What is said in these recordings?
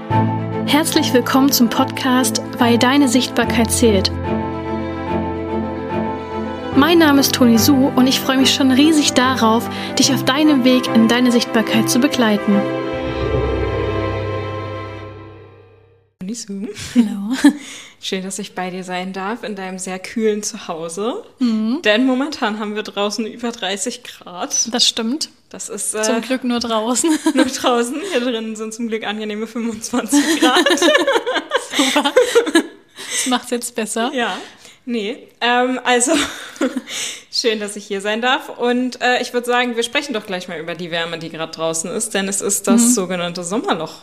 Herzlich willkommen zum Podcast Weil deine Sichtbarkeit zählt. Mein Name ist Toni Su und ich freue mich schon riesig darauf, dich auf deinem Weg in deine Sichtbarkeit zu begleiten. Toni Su. Hallo. Schön, dass ich bei dir sein darf in deinem sehr kühlen Zuhause. Denn momentan haben wir draußen über 30 Grad. Das stimmt. Das ist zum Glück nur draußen. Nur draußen. Hier drinnen sind zum Glück angenehme 25 Grad. Super. Das macht's jetzt besser. Ja. Nee, also schön, dass ich hier sein darf und ich würde sagen, wir sprechen doch gleich mal über die Wärme, die gerade draußen ist, denn es ist das sogenannte Sommerloch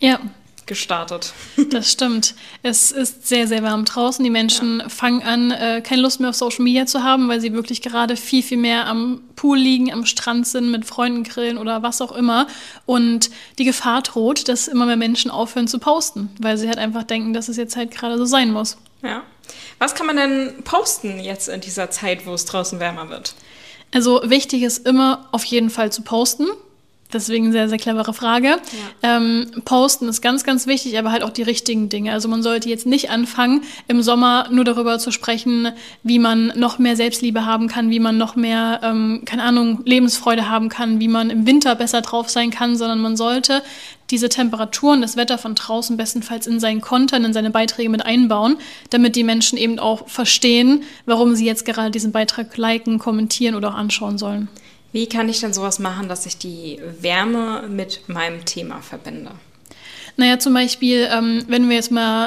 gestartet. Das stimmt. Es ist sehr, sehr warm draußen. Die Menschen fangen an, keine Lust mehr auf Social Media zu haben, weil sie wirklich gerade viel, viel mehr am Pool liegen, am Strand sind, mit Freunden grillen oder was auch immer. Und die Gefahr droht, dass immer mehr Menschen aufhören zu posten, weil sie halt einfach denken, dass es jetzt halt gerade so sein muss. Ja. Was kann man denn posten jetzt in dieser Zeit, wo es draußen wärmer wird? Also wichtig ist immer auf jeden Fall zu posten. Deswegen sehr, sehr clevere Frage. Ja. Posten ist ganz, ganz wichtig, aber halt auch die richtigen Dinge. Also man sollte jetzt nicht anfangen, im Sommer nur darüber zu sprechen, wie man noch mehr Selbstliebe haben kann, wie man noch mehr, Lebensfreude haben kann, wie man im Winter besser drauf sein kann, sondern man sollte diese Temperaturen, das Wetter von draußen bestenfalls in seinen Content, in seine Beiträge mit einbauen, damit die Menschen eben auch verstehen, warum sie jetzt gerade diesen Beitrag liken, kommentieren oder auch anschauen sollen. Wie kann ich denn sowas machen, dass ich die Wärme mit meinem Thema verbinde? Naja, zum Beispiel, wenn wir jetzt mal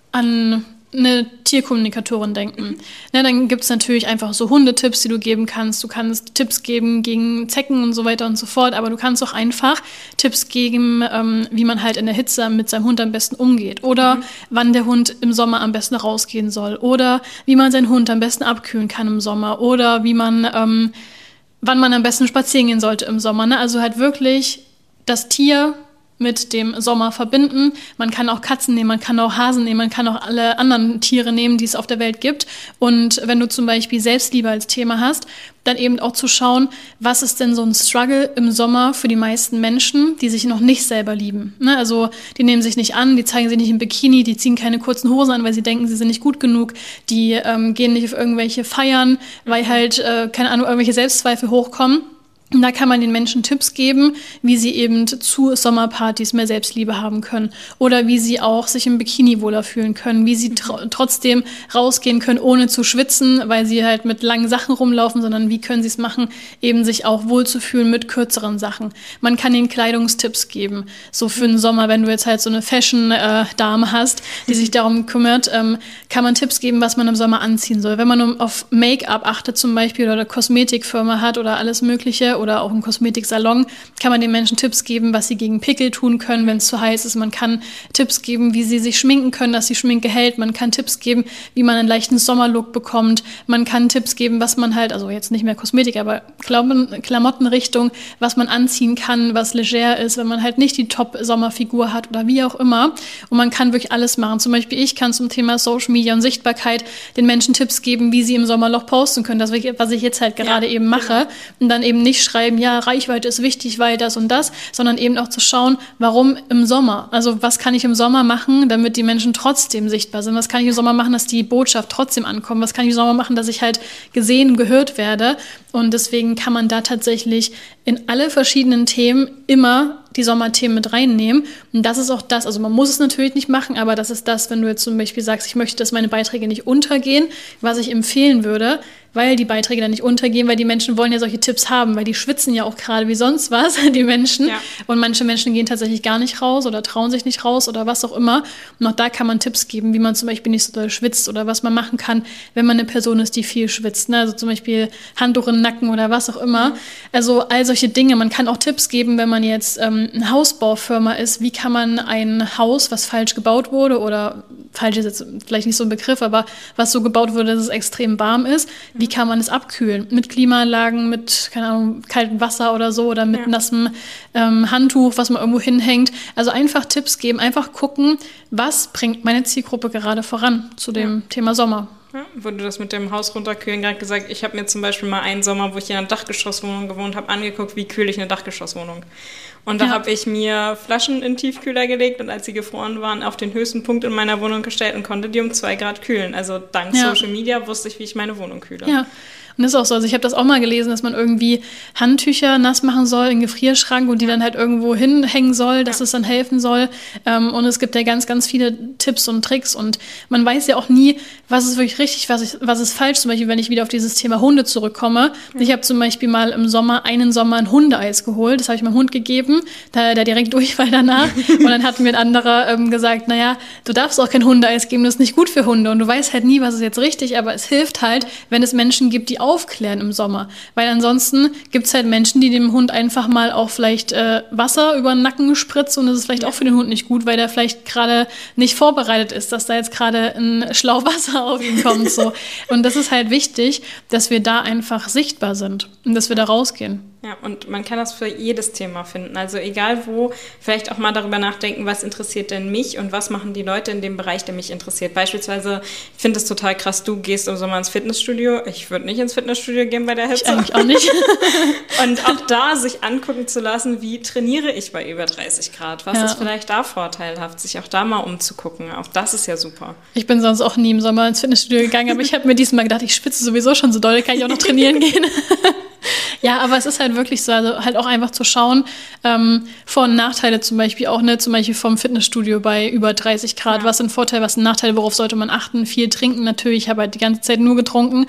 an eine Tierkommunikatorin denken. Dann gibt es natürlich einfach so Hundetipps, die du geben kannst. Du kannst Tipps geben gegen Zecken und so weiter und so fort, aber du kannst auch einfach Tipps geben, wie man halt in der Hitze mit seinem Hund am besten umgeht oder wann der Hund im Sommer am besten rausgehen soll oder wie man seinen Hund am besten abkühlen kann im Sommer oder wie man, wann man am besten spazieren gehen sollte im Sommer. Ne? Also halt wirklich das Tier mit dem Sommer verbinden. Man kann auch Katzen nehmen, man kann auch Hasen nehmen, man kann auch alle anderen Tiere nehmen, die es auf der Welt gibt. Und wenn du zum Beispiel Selbstliebe als Thema hast, dann eben auch zu schauen, was ist denn so ein Struggle im Sommer für die meisten Menschen, die sich noch nicht selber lieben. Ne? Also die nehmen sich nicht an, die zeigen sich nicht im Bikini, die ziehen keine kurzen Hosen an, weil sie denken, sie sind nicht gut genug. Die gehen nicht auf irgendwelche Feiern, weil halt, irgendwelche Selbstzweifel hochkommen. Und da kann man den Menschen Tipps geben, wie sie eben zu Sommerpartys mehr Selbstliebe haben können oder wie sie auch sich im Bikini wohler fühlen können, wie sie trotzdem rausgehen können, ohne zu schwitzen, weil sie halt mit langen Sachen rumlaufen, sondern wie können sie es machen, eben sich auch wohlzufühlen mit kürzeren Sachen. Man kann ihnen Kleidungstipps geben, so für den Sommer, wenn du jetzt halt so eine Fashion-Dame hast, die sich darum kümmert, kann man Tipps geben, was man im Sommer anziehen soll. Wenn man auf Make-up achtet zum Beispiel oder eine Kosmetikfirma hat oder alles Mögliche, oder auch im Kosmetiksalon, kann man den Menschen Tipps geben, was sie gegen Pickel tun können, wenn es zu heiß ist. Man kann Tipps geben, wie sie sich schminken können, dass die Schminke hält. Man kann Tipps geben, wie man einen leichten Sommerlook bekommt. Man kann Tipps geben, was man halt, also jetzt nicht mehr Kosmetik, aber Klamottenrichtung, was man anziehen kann, was leger ist, wenn man halt nicht die Top-Sommerfigur hat oder wie auch immer. Und man kann wirklich alles machen. Zum Beispiel ich kann zum Thema Social Media und Sichtbarkeit den Menschen Tipps geben, wie sie im Sommerloch posten können. Das, was ich jetzt halt gerade eben mache. Und dann eben nicht schreiben, ja, Reichweite ist wichtig, weil das und das, sondern eben auch zu schauen, warum im Sommer? Also was kann ich im Sommer machen, damit die Menschen trotzdem sichtbar sind? Was kann ich im Sommer machen, dass die Botschaft trotzdem ankommt? Was kann ich im Sommer machen, dass ich halt gesehen und gehört werde? Und deswegen kann man da tatsächlich in alle verschiedenen Themen immer die Sommerthemen mit reinnehmen. Und das ist auch das, also man muss es natürlich nicht machen, aber das ist das, wenn du jetzt zum Beispiel sagst, ich möchte, dass meine Beiträge nicht untergehen, was ich empfehlen würde, weil die Beiträge dann nicht untergehen, weil die Menschen wollen ja solche Tipps haben, weil die schwitzen ja auch gerade wie sonst was, die Menschen. Ja. Und manche Menschen gehen tatsächlich gar nicht raus oder trauen sich nicht raus oder was auch immer. Und auch da kann man Tipps geben, wie man zum Beispiel nicht so doll schwitzt oder was man machen kann, wenn man eine Person ist, die viel schwitzt. Ne? Also zum Beispiel Handtuch in den Nacken oder was auch immer. Also all solche Dinge. Man kann auch Tipps geben, wenn man jetzt eine Hausbaufirma ist, wie kann man ein Haus, was falsch gebaut wurde oder falsch ist jetzt vielleicht nicht so ein Begriff, aber was so gebaut wurde, dass es extrem warm ist, wie kann man es abkühlen? Mit Klimaanlagen, mit, keine Ahnung, kaltem Wasser oder so oder mit nassem Handtuch, was man irgendwo hinhängt. Also einfach Tipps geben, einfach gucken, was bringt meine Zielgruppe gerade voran zu dem Thema Sommer. Ja, wo du das mit dem Haus runterkühlen gerade gesagt, ich habe mir zum Beispiel mal einen Sommer, wo ich in einer Dachgeschosswohnung gewohnt habe, angeguckt, wie kühle ich eine Dachgeschosswohnung. Und da habe ich mir Flaschen in den Tiefkühler gelegt und als sie gefroren waren, auf den höchsten Punkt in meiner Wohnung gestellt und konnte die um 2 Grad kühlen. Also dank Social Media wusste ich, wie ich meine Wohnung kühle. Ja. Und das ist auch so, also ich habe das auch mal gelesen, dass man irgendwie Handtücher nass machen soll in den Gefrierschrank und die dann halt irgendwo hinhängen soll, dass es dann helfen soll. Und es gibt ja ganz, ganz viele Tipps und Tricks und man weiß ja auch nie, was ist wirklich richtig, was ist falsch. Zum Beispiel, wenn ich wieder auf dieses Thema Hunde zurückkomme. Ich habe zum Beispiel mal einen Sommer ein Hundeeis geholt. Das habe ich meinem Hund gegeben, da der direkt Durchfall danach. Und dann hat mir ein anderer gesagt, naja, du darfst auch kein Hundeeis geben, das ist nicht gut für Hunde. Und du weißt halt nie, was ist jetzt richtig, aber es hilft halt, wenn es Menschen gibt, die aufklären im Sommer. Weil ansonsten gibt es halt Menschen, die dem Hund einfach mal auch vielleicht Wasser über den Nacken spritzen und das ist vielleicht auch für den Hund nicht gut, weil der vielleicht gerade nicht vorbereitet ist, dass da jetzt gerade ein Schlauch Wasser auf ihn kommt. So. Und das ist halt wichtig, dass wir da einfach sichtbar sind und dass wir da rausgehen. Ja, und man kann das für jedes Thema finden. Also egal wo, vielleicht auch mal darüber nachdenken, was interessiert denn mich und was machen die Leute in dem Bereich, der mich interessiert. Beispielsweise, ich finde es total krass, du gehst im Sommer ins Fitnessstudio. Ich würde nicht ins Fitnessstudio gehen bei der Hitze. Ich eigentlich auch nicht. Und auch da sich angucken zu lassen, wie trainiere ich bei über 30 Grad? Was ist vielleicht da vorteilhaft, sich auch da mal umzugucken. Auch das ist ja super. Ich bin sonst auch nie im Sommer ins Fitnessstudio gegangen, aber ich habe mir diesmal gedacht, ich schwitze sowieso schon so doll, kann ich auch noch trainieren gehen. Ja, aber es ist halt wirklich so, also halt auch einfach zu schauen, Vor- und Nachteile zum Beispiel auch, ne, zum Beispiel vom Fitnessstudio bei über 30 Grad. Ja. Was sind Vorteile, was sind Nachteile, worauf sollte man achten? Viel trinken natürlich, ich habe halt die ganze Zeit nur getrunken.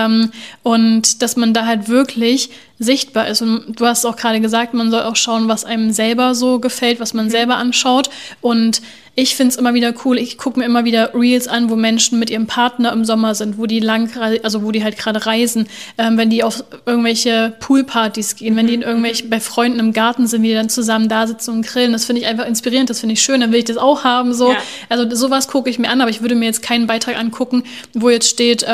Und dass man da halt wirklich sichtbar ist. Und du hast auch gerade gesagt, man soll auch schauen, was einem selber so gefällt, was man selber anschaut. Und ich finde es immer wieder cool, ich gucke mir immer wieder Reels an, wo Menschen mit ihrem Partner im Sommer sind, wo die wo die halt gerade reisen, wenn die auf irgendwelche Poolpartys gehen, wenn die bei Freunden im Garten sind, wie die dann zusammen da sitzen und grillen. Das finde ich einfach inspirierend, das finde ich schön, dann will ich das auch haben. So. Ja. Also sowas gucke ich mir an, aber ich würde mir jetzt keinen Beitrag angucken, wo jetzt steht,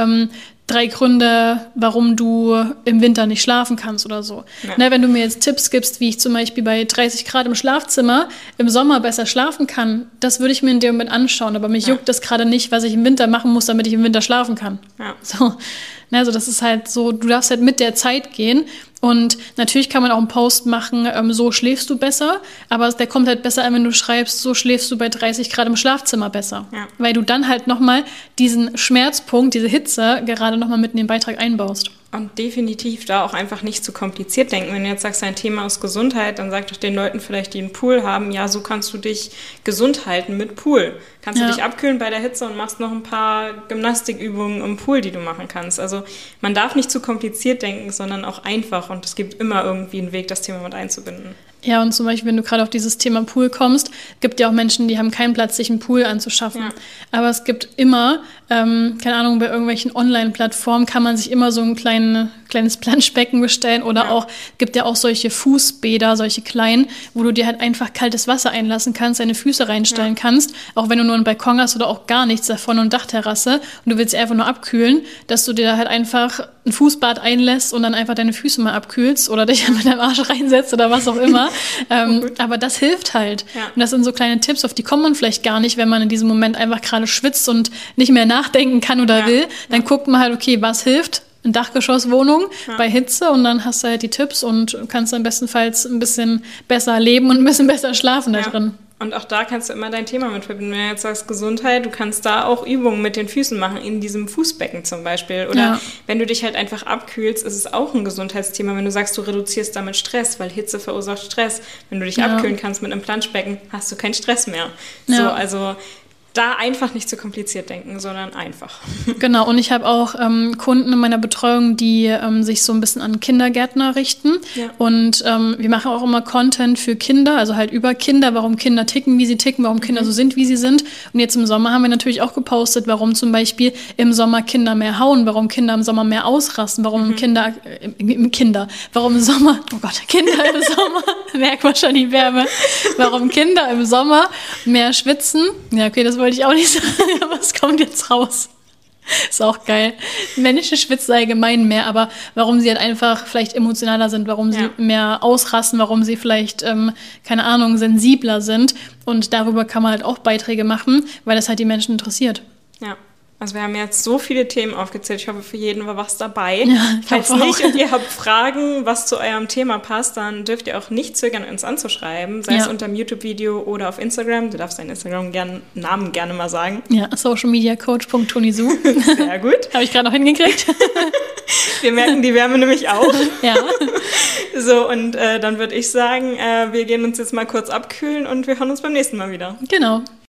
3 Gründe, warum du im Winter nicht schlafen kannst oder so. Ja. Ne, wenn du mir jetzt Tipps gibst, wie ich zum Beispiel bei 30 Grad im Schlafzimmer im Sommer besser schlafen kann, das würde ich mir in dem Moment anschauen. Aber mich juckt das gerade nicht, was ich im Winter machen muss, damit ich im Winter schlafen kann. Ja. So. Ne, also das ist halt so, du darfst halt mit der Zeit gehen. Und natürlich kann man auch einen Post machen, so schläfst du besser, aber der kommt halt besser an, wenn du schreibst, so schläfst du bei 30 Grad im Schlafzimmer besser. Ja. Weil du dann halt nochmal diesen Schmerzpunkt, diese Hitze gerade nochmal mit in den Beitrag einbaust. Und definitiv da auch einfach nicht zu kompliziert denken. Wenn du jetzt sagst, dein Thema ist Gesundheit, dann sag doch den Leuten vielleicht, die einen Pool haben, ja, so kannst du dich gesund halten mit Pool. Kannst du dich abkühlen bei der Hitze und machst noch ein paar Gymnastikübungen im Pool, die du machen kannst. Also man darf nicht zu kompliziert denken, sondern auch einfach. Und es gibt immer irgendwie einen Weg, das Thema mit einzubinden. Ja, und zum Beispiel, wenn du gerade auf dieses Thema Pool kommst, gibt ja auch Menschen, die haben keinen Platz, sich einen Pool anzuschaffen. Ja. Aber es gibt immer, keine Ahnung, bei irgendwelchen Online-Plattformen kann man sich immer so ein kleines Planschbecken bestellen oder auch, gibt ja auch solche Fußbäder, solche kleinen, wo du dir halt einfach kaltes Wasser einlassen kannst, deine Füße reinstellen kannst, auch wenn du nur einen Balkon hast oder auch gar nichts davon und Dachterrasse und du willst einfach nur abkühlen, dass du dir da halt einfach ein Fußbad einlässt und dann einfach deine Füße mal abkühlst oder dich mit deinem Arsch reinsetzt oder was auch immer. Aber das hilft halt. Ja. Und das sind so kleine Tipps, auf die kommt man vielleicht gar nicht, wenn man in diesem Moment einfach gerade schwitzt und nicht mehr nachdenken kann oder will. Dann guckt man halt, okay, was hilft? Eine Dachgeschosswohnung bei Hitze und dann hast du halt die Tipps und kannst dann bestenfalls ein bisschen besser leben und ein bisschen besser schlafen da drin. Und auch da kannst du immer dein Thema mit verbinden. Wenn du jetzt sagst Gesundheit, du kannst da auch Übungen mit den Füßen machen, in diesem Fußbecken zum Beispiel. Oder wenn du dich halt einfach abkühlst, ist es auch ein Gesundheitsthema. Wenn du sagst, du reduzierst damit Stress, weil Hitze verursacht Stress. Wenn du dich abkühlen kannst mit einem Planschbecken, hast du keinen Stress mehr. Ja. So, also da einfach nicht zu kompliziert denken, sondern einfach. Genau, und ich habe auch Kunden in meiner Betreuung, die sich so ein bisschen an Kindergärtner richten. Ja. Und wir machen auch immer Content für Kinder, also halt über Kinder, warum Kinder ticken, wie sie ticken, warum Kinder so sind, wie sie sind. Und jetzt im Sommer haben wir natürlich auch gepostet, warum zum Beispiel im Sommer Kinder mehr hauen, warum Kinder im Sommer mehr ausrasten, warum Kinder im Sommer, oh Gott, Kinder im Sommer, merkt man schon die Wärme, warum Kinder im Sommer mehr schwitzen. Ja, okay, das wollte ich auch nicht sagen, aber es kommt jetzt raus. Ist auch geil. Menschen schwitzen allgemein mehr, aber warum sie halt einfach vielleicht emotionaler sind, warum sie mehr ausrasten, warum sie vielleicht, keine Ahnung, sensibler sind. Und darüber kann man halt auch Beiträge machen, weil das halt die Menschen interessiert. Ja. Also wir haben jetzt so viele Themen aufgezählt. Ich hoffe, für jeden war was dabei. Ja, falls nicht und ihr habt Fragen, was zu eurem Thema passt, dann dürft ihr auch nicht zögern, uns anzuschreiben. Sei es unter dem YouTube-Video oder auf Instagram. Du darfst deinen Instagram-Namen gerne mal sagen. Ja, socialmediacoach.tonisu. Sehr gut. Habe ich gerade noch hingekriegt. Wir merken die Wärme nämlich auch. Ja. So, und dann würde ich sagen, wir gehen uns jetzt mal kurz abkühlen und wir hören uns beim nächsten Mal wieder. Genau.